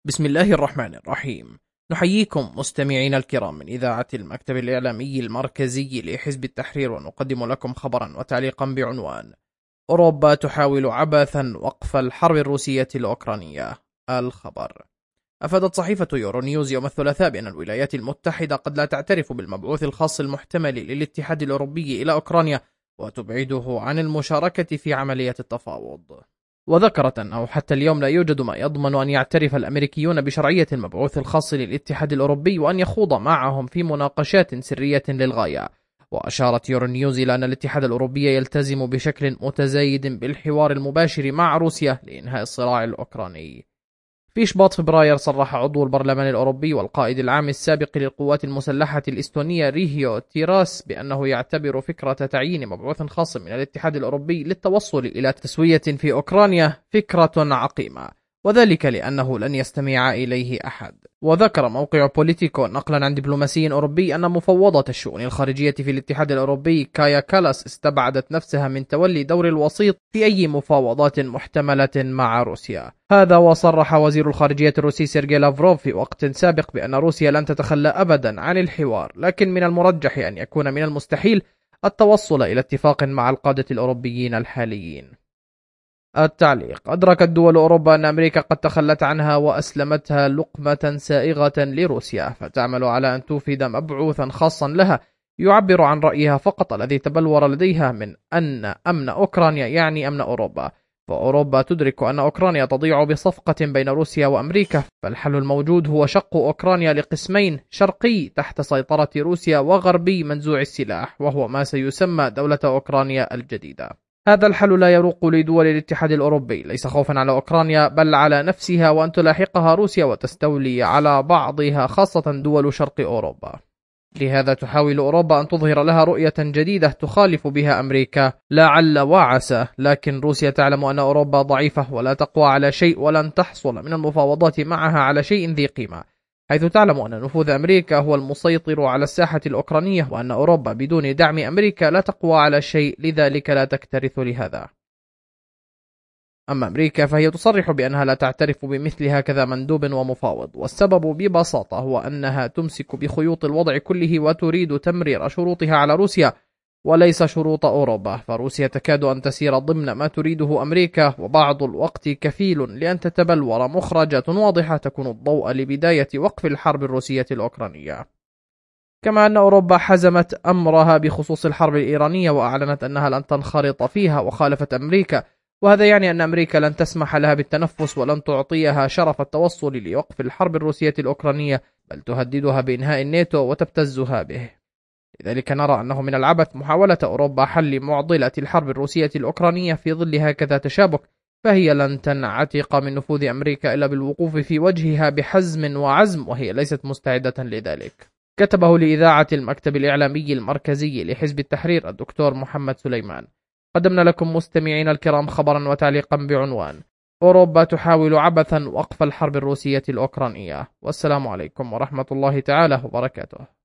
بسم الله الرحمن الرحيم. نحييكم مستمعينا الكرام من إذاعة المكتب الإعلامي المركزي لحزب التحرير، ونقدم لكم خبرا وتعليقا بعنوان: أوروبا تحاول عبثا وقف الحرب الروسية الأوكرانية. الخبر: أفادت صحيفة يورونيوز يوم الثلاثاء بأن الولايات المتحدة قد لا تعترف بالمبعوث الخاص المحتمل للاتحاد الأوروبي إلى أوكرانيا، وتبعده عن المشاركة في عملية التفاوض. وذكرت أنه حتى اليوم لا يوجد ما يضمن أن يعترف الأمريكيون بشرعية المبعوث الخاص للاتحاد الأوروبي وأن يخوض معهم في مناقشات سرية للغاية. وأشارت يورونيوز إلى أن الاتحاد الأوروبي يلتزم بشكل متزايد بالحوار المباشر مع روسيا لإنهاء الصراع الأوكراني. في شباط فبراير صرح عضو البرلمان الأوروبي والقائد العام السابق للقوات المسلحة الإستونية ريهيو تيراس بأنه يعتبر فكرة تعيين مبعوث خاص من الاتحاد الأوروبي للتوصل إلى تسوية في أوكرانيا فكرة عقيمة، وذلك لأنه لن يستمع إليه أحد. وذكر موقع بوليتيكو نقلا عن دبلوماسي أوروبي أن مفوضة الشؤون الخارجية في الاتحاد الأوروبي كايا كالاس استبعدت نفسها من تولي دور الوسيط في أي مفاوضات محتملة مع روسيا. هذا وصرح وزير الخارجية الروسي سيرجي لافروف في وقت سابق بأن روسيا لن تتخلى أبدا عن الحوار، لكن من المرجح أن يكون من المستحيل التوصل إلى اتفاق مع القادة الأوروبيين الحاليين. التعليق: أدركت دول أوروبا أن أمريكا قد تخلت عنها وأسلمتها لقمة سائغة لروسيا، فتعمل على أن توفد مبعوثا خاصا لها يعبر عن رأيها فقط الذي تبلور لديها من أن أمن أوكرانيا يعني أمن أوروبا. فأوروبا تدرك أن أوكرانيا تضيع بصفقة بين روسيا وأمريكا، فالحل الموجود هو شق أوكرانيا لقسمين: شرقي تحت سيطرة روسيا، وغربي منزوع السلاح، وهو ما سيسمى دولة أوكرانيا الجديدة. هذا الحل لا يروق لدول الاتحاد الأوروبي، ليس خوفا على أوكرانيا بل على نفسها وأن تلاحقها روسيا وتستولي على بعضها، خاصة دول شرق أوروبا. لهذا تحاول أوروبا أن تظهر لها رؤية جديدة تخالف بها أمريكا، لعل وعسى، لكن روسيا تعلم أن أوروبا ضعيفة ولا تقوى على شيء، ولن تحصل من المفاوضات معها على شيء ذي قيمة، حيث تعلم أن نفوذ أمريكا هو المسيطر على الساحة الأوكرانية، وأن أوروبا بدون دعم أمريكا لا تقوى على شيء، لذلك لا تكترث لهذا. أما أمريكا فهي تصرح بأنها لا تعترف بمثل هكذا مندوب ومفاوض، والسبب ببساطة هو أنها تمسك بخيوط الوضع كله وتريد تمرير شروطها على روسيا وليس شروط أوروبا، فروسيا تكاد أن تسير ضمن ما تريده أمريكا، وبعض الوقت كفيل لأن تتبلور مخرجات واضحة تكون الضوء لبداية وقف الحرب الروسية الأوكرانية. كما أن أوروبا حزمت أمرها بخصوص الحرب الإيرانية وأعلنت أنها لن تنخرط فيها وخالفت أمريكا، وهذا يعني أن أمريكا لن تسمح لها بالتنفس ولن تعطيها شرف التوصل لوقف الحرب الروسية الأوكرانية، بل تهددها بإنهاء الناتو وتبتزها به. لذلك نرى أنه من العبث محاولة أوروبا حل معضلة الحرب الروسية الأوكرانية في ظل هكذا تشابك، فهي لن تنعتق من نفوذ أمريكا إلا بالوقوف في وجهها بحزم وعزم، وهي ليست مستعدة لذلك. كتبه لإذاعة المكتب الإعلامي المركزي لحزب التحرير الدكتور محمد سليمان. قدمنا لكم مستمعين الكرام خبرا وتعليقا بعنوان: أوروبا تحاول عبثا وقف الحرب الروسية الأوكرانية. والسلام عليكم ورحمة الله تعالى وبركاته.